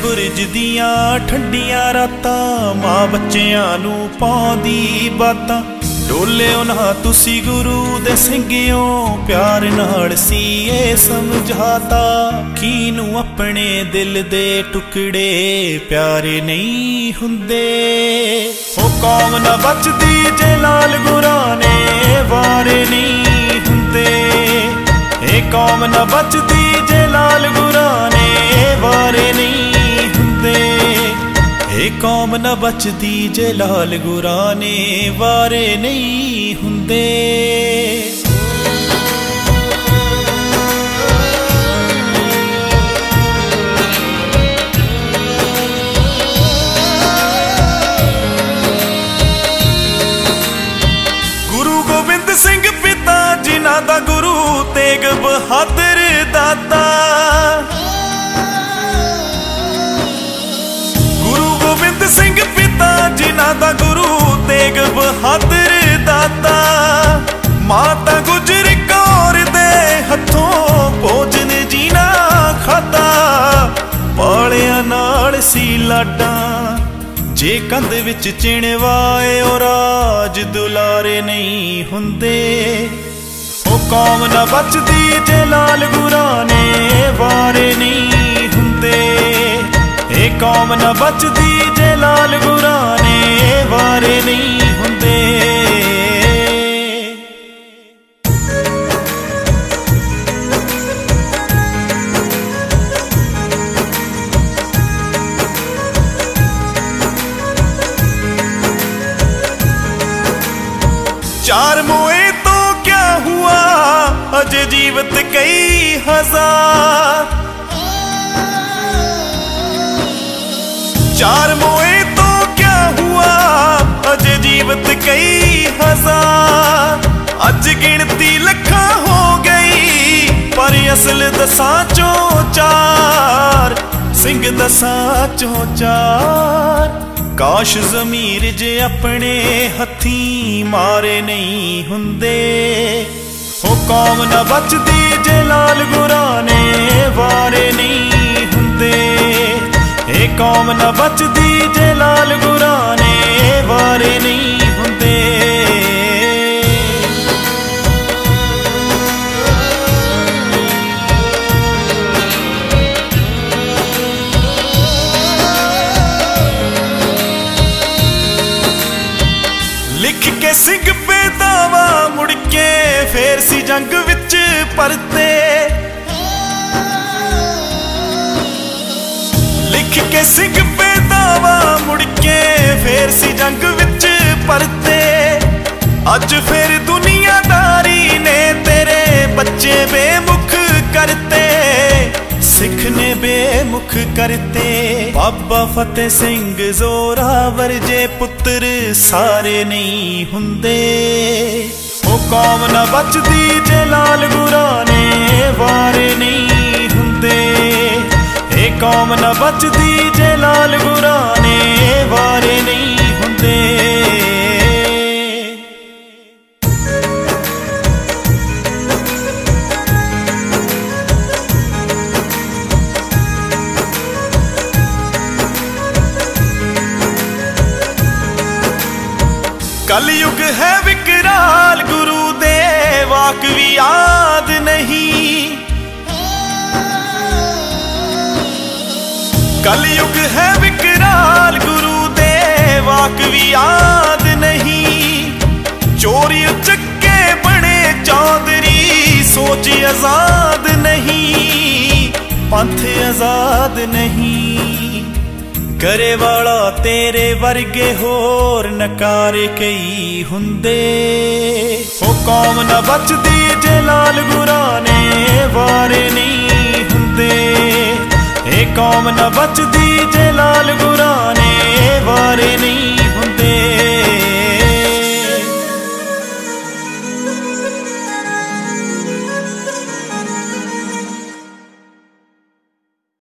ਬੁਰਜ ਦੀਆਂ ਠੰਡੀਆਂ ਰਾਤਾਂ ਮਾਂ ਬੱਚਿਆਂ ਨੂੰ ਪਾਉਂਦੀ ਬਾਤਾਂ। ਡੋਲਿਓ ਨਾ ਤੁਸੀਂ ਗੁਰੂ ਦੇ ਸਿੰਘਿਓ ਪਿਆਰ ਨਾਲ ਸੀ ਇਹ ਸਮਝਾਤਾ। ਕਿਨੂੰ ਆਪਣੇ ਦਿਲ ਦੇ ਟੁਕੜੇ ਪਿਆਰੇ ਨਹੀਂ ਹੁੰਦੇ। ਉਹ ਕੌਮ ਨਾ ਬਚਦੀ ਜੇ ਲਾਲ ਗੁਰਾਂ ਨੇ ਵਾਰੇ ਨਹੀਂ ਹੁੰਦੇ। ਇਹ ਕੌਮ ਨਾ ਬਚਦੀ ਜੇ ਲਾਲ ਗੁਰਾਂ ਨੇ ਵਾਰੇ ਨਹੀਂ ਹੁੰਦੇ। ਇਹ ਕੌਮ ਨਾ ਬਚਦੀ ਜੇ ਲਾਲ ਗੁਰਾਂ ਨੇ ਵਾਰੇ ਨਹੀਂ ਹੁੰਦੇ। ਗੁਰੂ ਗੋਬਿੰਦ ਸਿੰਘ ਪਿਤਾ ਜਿਨ੍ਹਾਂ ਦਾ ਗੁਰੂ ਤੇਗ ਬਹਾਦਰ ਦਾਦਾ। ਸਿੰਘ ਪਿਤਾ ਜਿਨ੍ਹਾਂ ਦਾ ਗੁਰੂ ਤੇਗ ਬਹਾਦਰ ਦਾਤਾ। ਮਾਤਾ ਗੁਜਰ ਕੌਰ ਦੇ ਹੱਥੋਂ ਭੋਜਨ ਜੀਣਾ ਖਾਦਾ। ਪਾਲਿਆਂ ਨਾਲ ਸੀ ਲਾਡਾਂ ਜੇ ਕੰਧ ਵਿੱਚ ਚਿਣਵਾਏ ਉਹ ਰਾਜ ਦੁਲਾਰੇ ਨਹੀਂ ਹੁੰਦੇ। ਉਹ ਕੌਮ ਨਾ ਬਚਦੀ ਜੇ ਲਾਲ ਗੁਰਾਂ ਨੇ ਵਾਰੇ ਨਹੀਂ ਹੁੰਦੇ। ਇਹ ਕੌਮ ਨਾ ਬਚਦੀ ਜੇ ਲਾਲ ਗੁਰਾਂ ਨੇ ਵਾਰੇ ਨਹੀਂ ਹੁੰਦੇ। चार मोए तो क्या हुआ अजय जीवित कई हजार। चार मोए तो क्या हुआ अजय जीवित कई हजार। अज गिनती लखा हो गई पर असल दसां चों चार। सिंह दसां चों चार। काश ज़मीर जे अपने हथीं मारे नहीं हुंदे। ओ कौम ना बचदी जे लाल गुरां ने वारे नहीं हुंदे। ए कौम ना बचदी जे लाल गुरां ने वारे नहीं हुंदे। लिख के सिंह पे दावा मुड़ के फेर सी जंग विच परते। लिख के सिंह पे दावा मुड़ के फेर सी जंग विच परते। अज फिर दुनियादारी ने तेरे बच्चे बेमुख करते। सिख ने बेमुख करते। बाबा फतेह सिंह जोरावर जे पुत्र सारे नहीं हुंदे। ओ कौम ना बचदी जे लाल गुरां ने वारे नहीं हुंदे। ए कौम ना बचदी जे लाल गुरां ने वारे नहीं हुंदे। कलयुग है विकराल गुरु दे वाक भी याद नहीं। कलयुग है विकराल गुरु दे वाक भी याद नहीं। चोरी चक्के बने चौधरी सोच आजाद नहीं। पंथ आजाद नहीं। करे वाला तेरे वर्गे होर नकारे कई हुंदे। ओ कौम ना बचदी जे लाल गुरां ने वारे नहीं हुंदे। ए कौम ना बचदी जे लाल गुरां ने वारे नहीं